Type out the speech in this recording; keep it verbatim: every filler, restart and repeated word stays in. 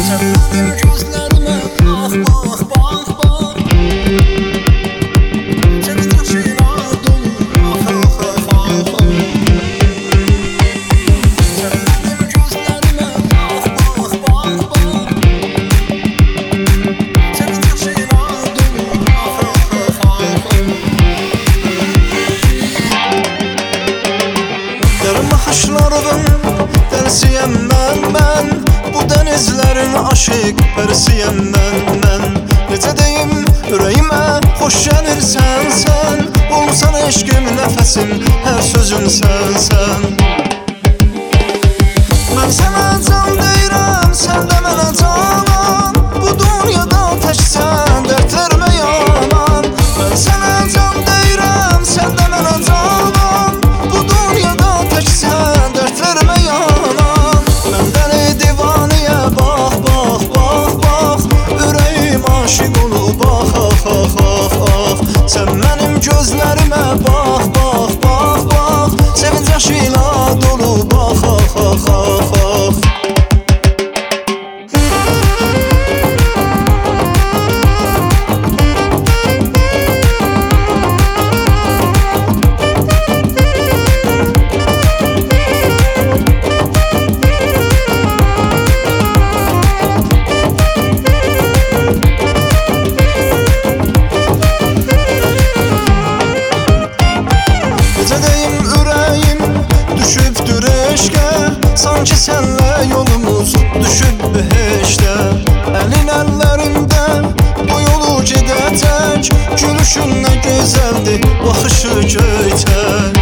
Dərsiyəm mən, mən bu dənizlərin aşıq pərsiyəm mən, mən necə deyim, ürəyimə xoş gəlirsən sən, olsan eşqim, nəfəsim, hər sözüm sən, sən. Mən sənə can deyirəm, sən də mənə canan, bu dünyada təksən, dərdlərimə yanan. Mən sənə can deyirəm, sən də mənə canan, bu dünyada təksən, dərdlərimə yanan. Aşıq olub bax, ax, ax, ax, ax. Sən mənim gözlərimə bax, bax, bax, bax. Sevinç yaşı ilə dolu bax, ax, ax, ax, ax. Sanki sənlə yolumuz düşüb beheşdə, əlin əllərimdə bu yolu gedəcək. Gülüşün nə gözəldir, baxışı göyçək.